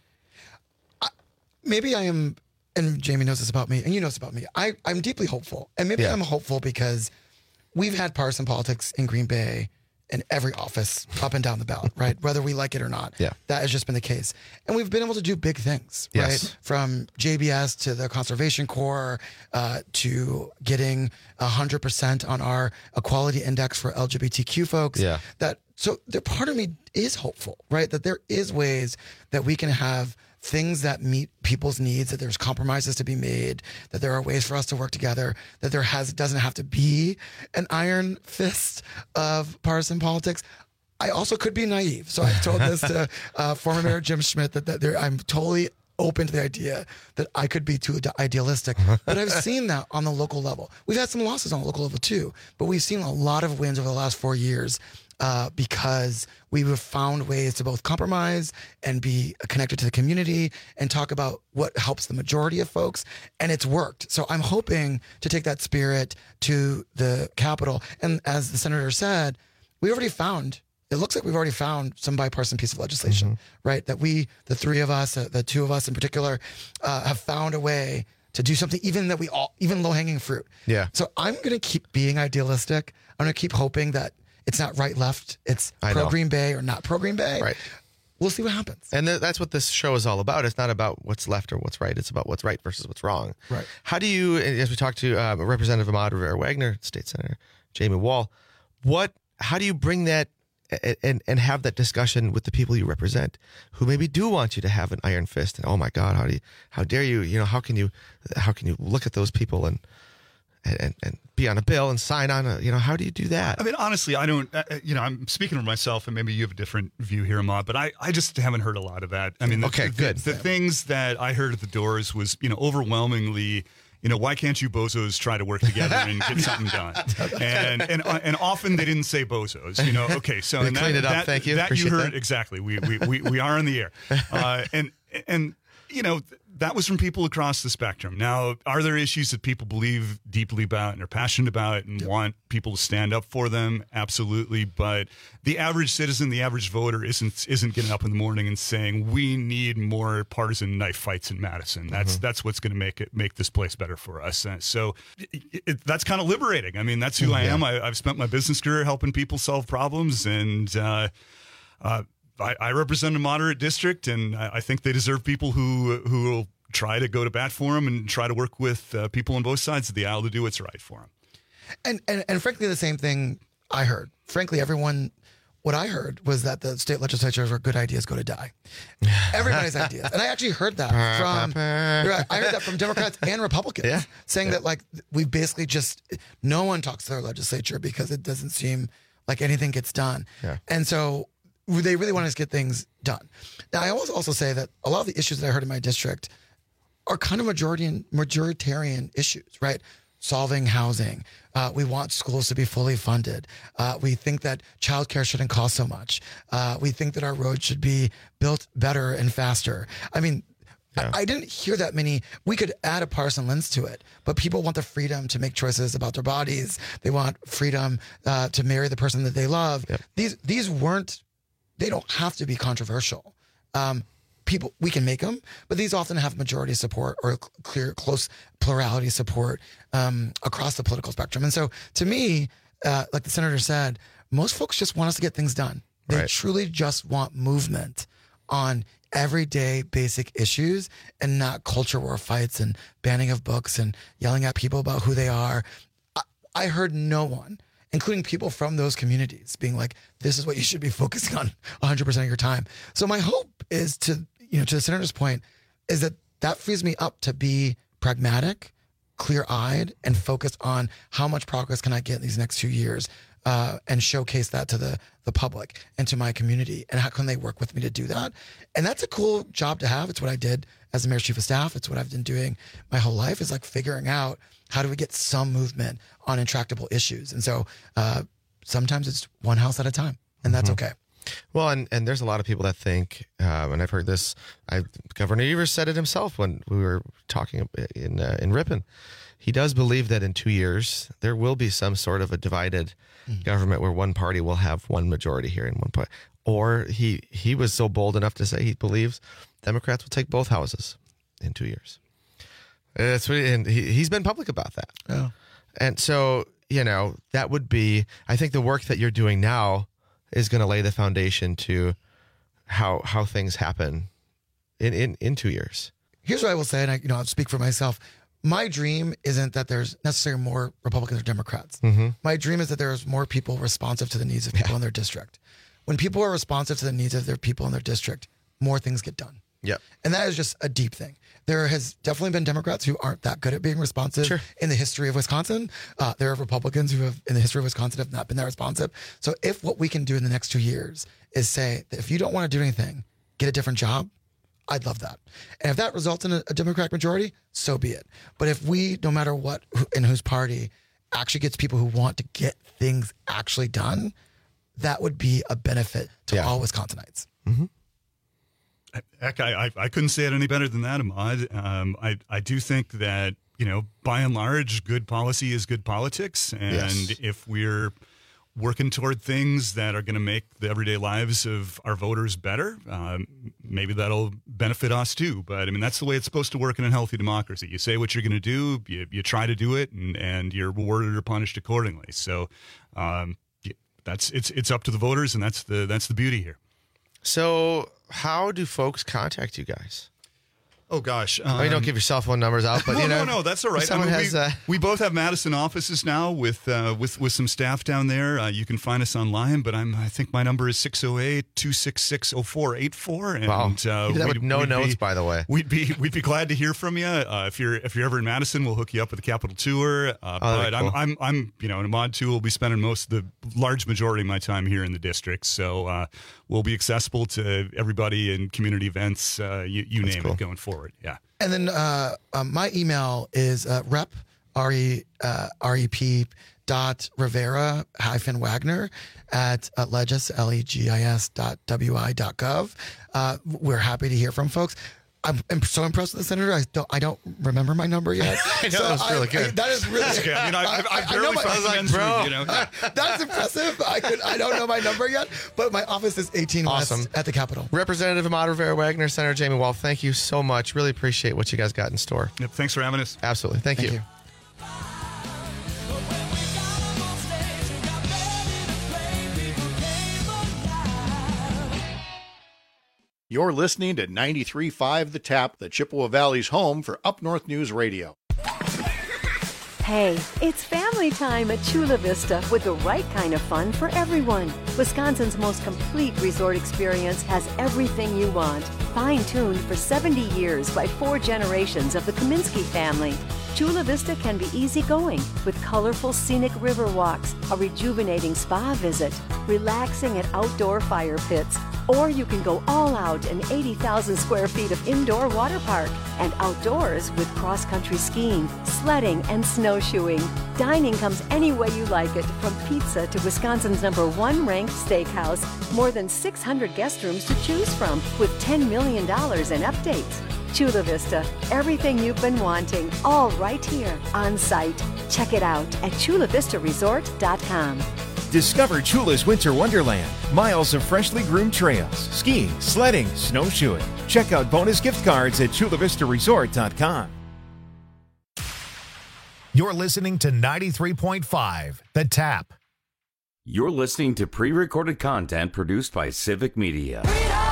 Maybe I am. And Jamie knows this about me, and you know this about me. I'm deeply hopeful. And maybe I'm hopeful because we've had partisan politics in Green Bay in every office up and down the ballot, right? Whether we like it or not. Yeah. That has just been the case. And we've been able to do big things, right? From JBS to the Conservation Corps to getting 100% on our equality index for LGBTQ folks. Yeah. So the part of me is hopeful, right? That there is ways that we can have things that meet people's needs, that there's compromises to be made, that there are ways for us to work together, that doesn't have to be an iron fist of partisan politics. I also could be naive. So I told this to former Mayor Jim Schmidt that I'm totally open to the idea that I could be too idealistic. But I've seen that on the local level. We've had some losses on the local level too, but we've seen a lot of wins over the last 4 years because we have found ways to both compromise and be connected to the community and talk about what helps the majority of folks. And it's worked. So I'm hoping to take that spirit to the Capitol. And as the senator said, it looks like we've already found some bipartisan piece of legislation, right? That the three of us, the two of us in particular, have found a way to do something, even low-hanging fruit. Yeah. So I'm going to keep being idealistic. I'm going to keep hoping that it's not right-left. It's pro-Green Bay or not pro-Green Bay. Right. We'll see what happens. And that's what this show is all about. It's not about what's left or what's right. It's about what's right versus what's wrong. Right. How do you, as we talked to Representative Ahmad Rivera-Wagner, State Senator Jamie Wall, how do you bring that and have that discussion with the people you represent who maybe do want you to have an iron fist and, oh my God, how dare you, how can you look at those people and be on a bill and sign on how do you do that? I mean, honestly, I don't, I'm speaking for myself, and maybe you have a different view here, Ahmad, but I just haven't heard a lot of that. I mean, the things that I heard at the doors was, overwhelmingly, why can't you bozos try to work together and get something done? And often they didn't say bozos, okay. So clean it up. Thank you. That you heard. Exactly. We are in the air. And that was from people across the spectrum. Now, are there issues that people believe deeply about and are passionate about and want people to stand up for them? Absolutely. But the average citizen, the average voter isn't getting up in the morning and saying, we need more partisan knife fights in Madison. That's what's going to make this place better for us. So that's kind of liberating. I mean, that's who I am. I've spent my business career helping people solve problems, and I represent a moderate district, and I think they deserve people who will try to go to bat for them and try to work with people on both sides of the aisle to do what's right for them. And frankly, the same thing I heard. Frankly, what I heard was that the state legislatures were good ideas go to die. Everybody's ideas. And I actually heard that from Democrats and Republicans saying that like we basically no one talks to their legislature because it doesn't seem like anything gets done. Yeah. And so they really want to get things done. Now, I also say that a lot of the issues that I heard in my district are kind of majoritarian issues, right? Solving housing. We want schools to be fully funded. We think that childcare shouldn't cost so much. We think that our roads should be built better and faster. I mean, I didn't hear that many. We could add a partisan lens to it, but people want the freedom to make choices about their bodies. They want freedom to marry the person that they love. Yep. They don't have to be controversial. We can make them, but these often have majority support or close plurality support across the political spectrum. And so to me, like the senator said, most folks just want us to get things done. They truly just want movement on everyday basic issues and not culture war fights and banning of books and yelling at people about who they are. I heard no one, including people from those communities, being like, this is what you should be focusing on 100% of your time. So my hope is to the senator's point, is that frees me up to be pragmatic, clear-eyed, and focused on how much progress can I get in these next 2 years and showcase that to the public and to my community, and how can they work with me to do that. And that's a cool job to have. It's what I did as the mayor's chief of staff. It's what I've been doing my whole life, is like figuring out how do we get some movement on intractable issues. And so sometimes it's one house at a time, and that's okay. Well, and there's a lot of people that think, and I've heard this, Governor Evers said it himself when we were talking in Ripon. He does believe that in 2 years, there will be some sort of a divided government where one party will have one majority here in one party. Or he was so bold enough to say he believes Democrats will take both houses in 2 years. That's what, and he's been public about that. Yeah. And so, that would be, I think the work that you're doing now is going to lay the foundation to how things happen in 2 years. Here's what I will say, and I'll speak for myself. My dream isn't that there's necessarily more Republicans or Democrats. Mm-hmm. My dream is that there's more people responsive to the needs of people in their district. When people are responsive to the needs of their people in their district, more things get done. Yeah. And that is just a deep thing. There has definitely been Democrats who aren't that good at being responsive in the history of Wisconsin. There are Republicans who have, in the history of Wisconsin, have not been that responsive. So if what we can do in the next 2 years is say that if you don't want to do anything, get a different job, I'd love that. And if that results in a Democratic majority, so be it. But if we, no matter what, in whose party, actually gets people who want to get things actually done, that would be a benefit to all Wisconsinites. Mm-hmm. Heck, I couldn't say it any better than that, Ahmad. I do think that, by and large, good policy is good politics. And if we're working toward things that are going to make the everyday lives of our voters better, maybe that'll benefit us too. But I mean, that's the way it's supposed to work in a healthy democracy. You say what you're going to do, you try to do it, and you're rewarded or punished accordingly. So it's up to the voters, and that's the beauty here. So how do folks contact you guys? Oh, gosh. You don't give your cell phone numbers out, but no, that's all right. We both have Madison offices now with some staff down there. You can find us online, but I think my number is 608-266-0484. And, wow. You did that with no notes, by the way. We'd be glad to hear from you. If you're ever in Madison, we'll hook you up with the Capitol Tour. But cool. I'm in Ahmad too. We'll be spending the large majority of my time here in the district. So we'll be accessible to everybody in community events, you name it, going forward. Yeah. And then my email is rep, R-E-P .Rivera -Wagner at legis.wi.gov. We're happy to hear from folks. I'm so impressed with the senator. I don't remember my number yet. I know, that was really good. That is really good. I mean, I barely I like, you know. That's impressive. I don't know my number yet, but my office is 18 Awesome. West at the Capitol. Representative Ahmad Rivera-Wagner, Senator Jamie Wall, thank you so much. Really appreciate what you guys got in store. Yep, thanks for having us. Absolutely. Thank you. You're listening to 93.5 The Tap, the Chippewa Valley's home for Up North News Radio. Hey, it's family time at Chula Vista with the right kind of fun for everyone. Wisconsin's most complete resort experience has everything you want. Fine-tuned for 70 years by 4 generations of the Kaminsky family. Chula Vista can be easygoing with colorful scenic river walks, a rejuvenating spa visit, relaxing at outdoor fire pits, or you can go all out in 80,000 square feet of indoor water park and outdoors with cross-country skiing, sledding, and snowshoeing. Dining comes any way you like it, from pizza to Wisconsin's #1 ranked steakhouse. More than 600 guest rooms to choose from with $10 million in updates. Chula Vista, everything you've been wanting, all right here on site. Check it out at chulavistaresort.com. Discover Chula's Winter Wonderland. Miles of freshly groomed trails, skiing, sledding, snowshoeing. Check out bonus gift cards at chulavistaresort.com. You're listening to 93.5 The Tap. You're listening to pre-recorded content produced by Civic Media.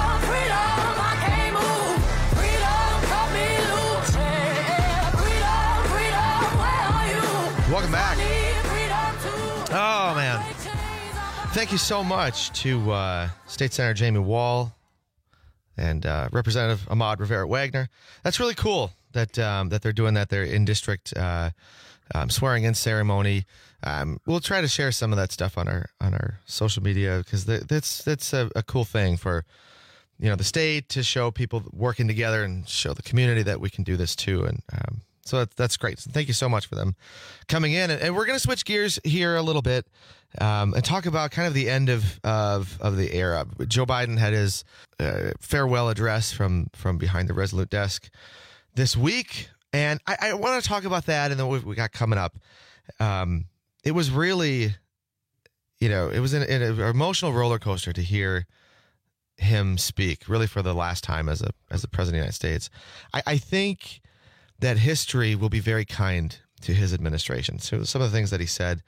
Welcome back. Oh, man. Thank you so much to State Senator Jamie Wall and Representative Ahmad Rivera-Wagner. That's really cool that they're doing that. They're in district swearing-in ceremony. We'll try to share some of that stuff on our social media because that's a cool thing for the state to show people working together and show the community that we can do this too. And so that's great. Thank you so much for them coming in. And we're going to switch gears here a little bit and talk about kind of the end of the era. Joe Biden had his farewell address from behind the Resolute desk this week. And I want to talk about that and then what we got coming up. It was really, it was an emotional roller coaster to hear him speak really for the last time as a president of the United States. I think that history will be very kind to his administration. So some of the things that he said,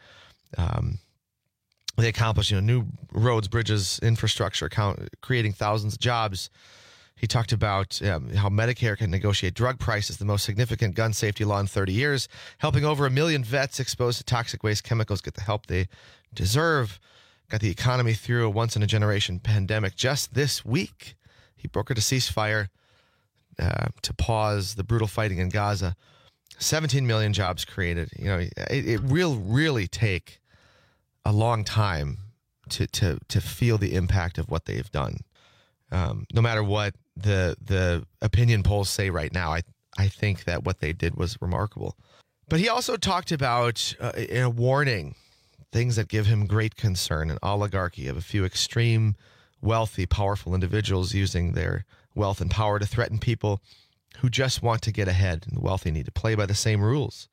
they accomplished, new roads, bridges, infrastructure, creating thousands of jobs. He talked about how Medicare can negotiate drug prices, the most significant gun safety law in 30 years, helping over 1 million vets exposed to toxic waste chemicals get the help they deserve. Got the economy through a once-in-a-generation pandemic. Just this week, he brokered a ceasefire to pause the brutal fighting in Gaza. 17 million jobs created. It will really take a long time to feel the impact of what they've done. No matter what the opinion polls say right now, I think that what they did was remarkable. But he also talked about a warning, things that give him great concern, an oligarchy of a few extreme, wealthy, powerful individuals using their wealth and power to threaten people who just want to get ahead, and the wealthy need to play by the same rules.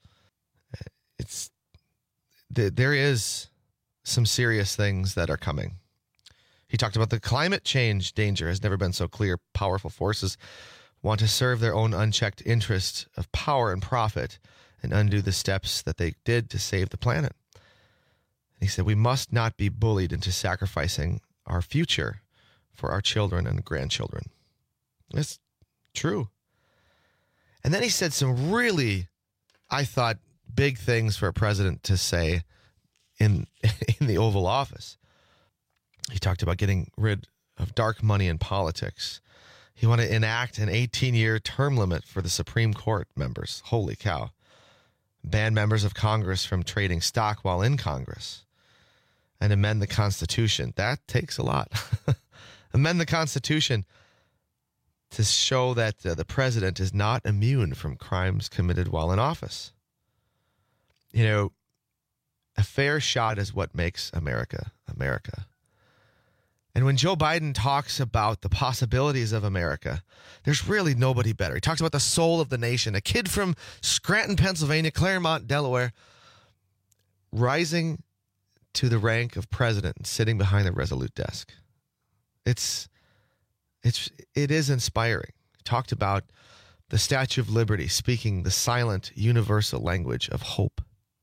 There is some serious things that are coming. He talked about the climate change danger has never been so clear. Powerful forces want to serve their own unchecked interest of power and profit and undo the steps that they did to save the planet. He said, we must not be bullied into sacrificing our future for our children and grandchildren. That's true. And then he said some really, I thought, big things for a president to say in the Oval Office. He talked about getting rid of dark money in politics. He wanted to enact an 18-year term limit for the Supreme Court members. Holy cow. Ban members of Congress from trading stock while in Congress. And amend the Constitution. That takes a lot. Amend the Constitution to show that the president is not immune from crimes committed while in office. A fair shot is what makes America America. And when Joe Biden talks about the possibilities of America, there's really nobody better. He talks about the soul of the nation, a kid from Scranton, Pennsylvania, Claremont, Delaware, rising to the rank of president and sitting behind the Resolute desk. It is inspiring. He talked about the Statue of Liberty speaking the silent, universal language of hope.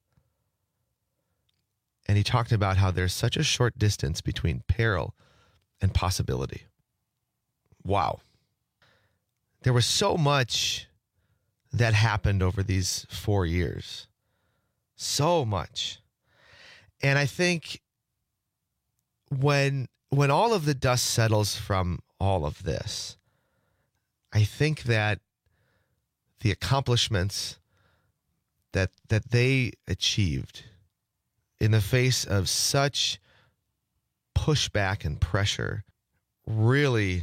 And he talked about how there's such a short distance between peril and possibility. Wow. There was so much that happened over these 4 years. So much. And I think when all of the dust settles from all of this, I think that the accomplishments that they achieved in the face of such pushback and pressure really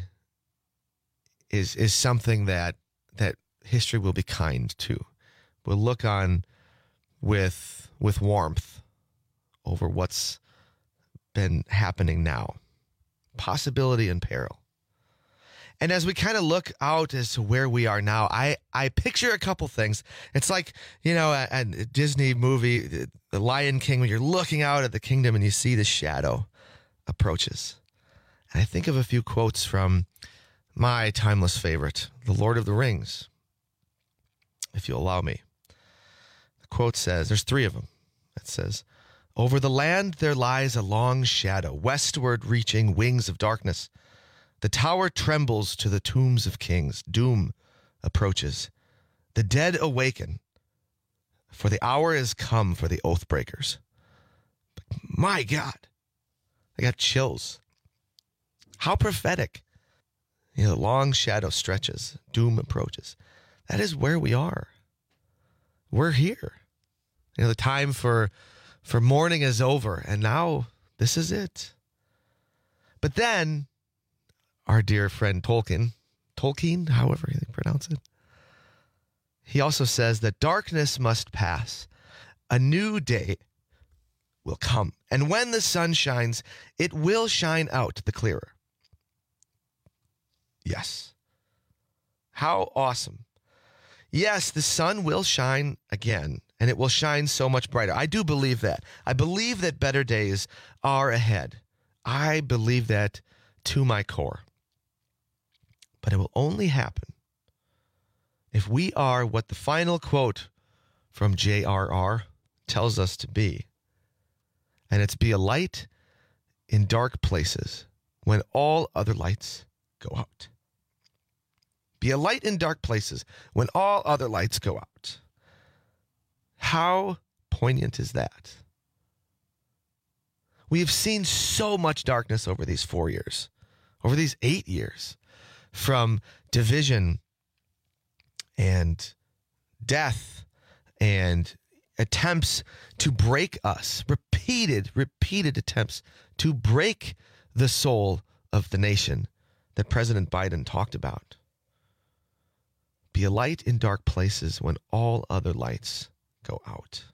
is something that history will be kind to. We'll look on with warmth over what's been happening now. Possibility and peril. And as we kind of look out as to where we are now, I picture a couple things. It's like, a Disney movie, The Lion King, when you're looking out at the kingdom and you see the shadow approaches. And I think of a few quotes from my timeless favorite, The Lord of the Rings, if you'll allow me. The quote says, there's 3 of them. It says, "Over the land there lies a long shadow, westward reaching wings of darkness. The tower trembles to the tombs of kings. Doom approaches. The dead awaken, for the hour is come for the oath breakers." My God, I got chills. How prophetic. The long shadow stretches. Doom approaches. That is where we are. We're here. The time for mourning is over, and now this is it. But then our dear friend Tolkien, however you pronounce it, he also says that darkness must pass. A new day will come. And when the sun shines, it will shine out the clearer. Yes. How awesome. Yes, the sun will shine again, and it will shine so much brighter. I do believe that. I believe that better days are ahead. I believe that to my core. But it will only happen if we are what the final quote from J.R.R. tells us to be. And it's be a light in dark places when all other lights go out. Be a light in dark places when all other lights go out. How poignant is that? We have seen so much darkness over these 4 years, over these 8 years, from division and death and attempts to break us, repeated attempts to break the soul of the nation that President Biden talked about. Be a light in dark places when all other lights go out.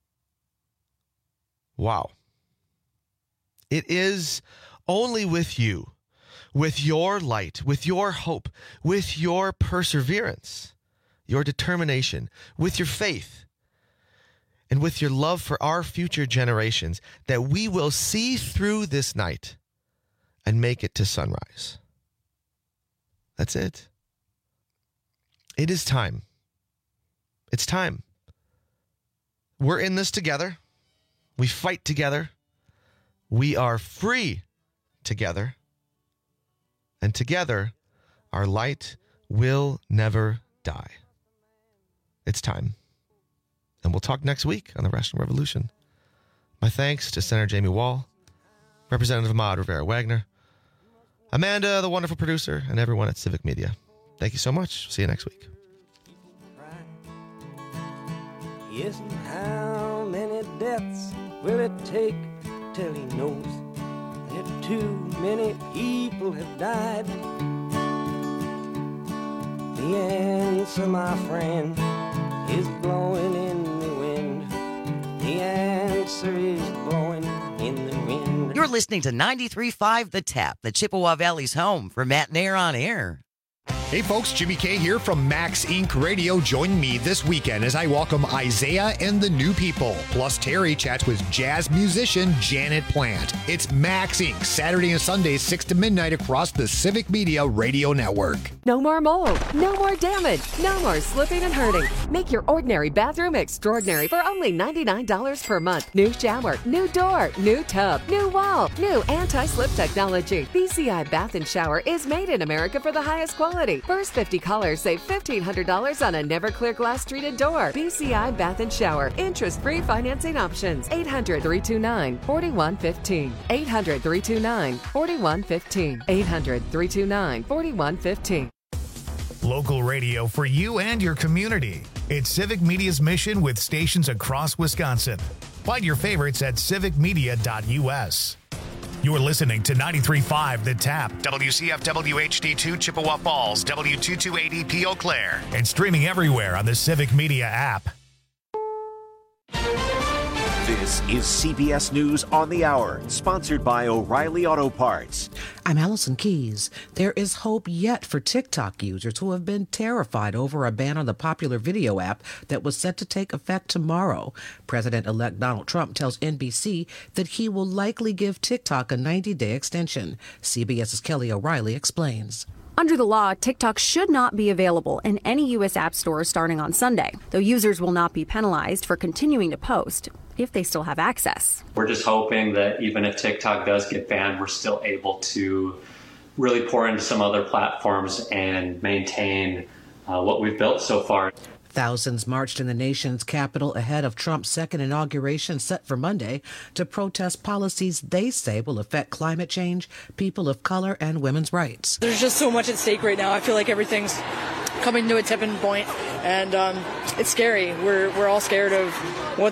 Wow. It is only with you, with your light, with your hope, with your perseverance, your determination, with your faith, and with your love for our future generations that we will see through this night and make it to sunrise. That's it. It is time. It's time. We're in this together. We fight together. We are free together. And together, our light will never die. It's time. And we'll talk next week on the Rational Revolution. My thanks to Senator Jamie Wall, Representative Ahmad Rivera Wagner, Amanda, the wonderful producer, and everyone at Civic Media. Thank you so much. See you next week. Yes, and how many deaths will it take till he knows that too many people have died? The answer, my friend, is blowing in the wind. The answer is blowing in the wind. You're listening to 93.5 The Tap, the Chippewa Valley's home for Matt Nair on Air. Hey folks, Jimmy K here from Max Inc. Radio. Join me this weekend as I welcome Isaiah and the New People. Plus Terry chats with jazz musician Janet Plant. It's Max Inc. Saturday and Sunday, 6 to midnight across the Civic Media Radio Network. No more mold, no more damage, no more slipping and hurting. Make your ordinary bathroom extraordinary for only $99 per month. New shower, new door, new tub, new wall, new anti-slip technology. BCI Bath and Shower is made in America for the highest quality. First 50 callers save $1,500 on a never clear glass treated door. BCI Bath and Shower. Interest-free financing options. 800-329-4115. 800-329-4115. 800-329-4115. Local radio for you and your community. It's Civic Media's mission with stations across Wisconsin. Find your favorites at civicmedia.us. You're listening to 93.5 The Tap, WCFW HD2 Chippewa Falls, W228EP Eau Claire, and streaming everywhere on the Civic Media app. This is CBS News on the Hour, sponsored by O'Reilly Auto Parts. I'm Allison Keys. There is hope yet for TikTok users who have been terrified over a ban on the popular video app that was set to take effect tomorrow. President-elect Donald Trump tells NBC that he will likely give TikTok a 90-day extension. CBS's Kelly O'Reilly explains. Under the law, TikTok should not be available in any U.S. app stores starting on Sunday, though users will not be penalized for continuing to post if they still have access. We're just hoping that even if TikTok does get banned, we're still able to really pour into some other platforms and maintain what we've built so far. Thousands marched in the nation's capital ahead of Trump's second inauguration set for Monday to protest policies they say will affect climate change, people of color, and women's rights. There's just so much at stake right now. I feel like everything's coming to a tipping point, and it's scary. We're all scared of what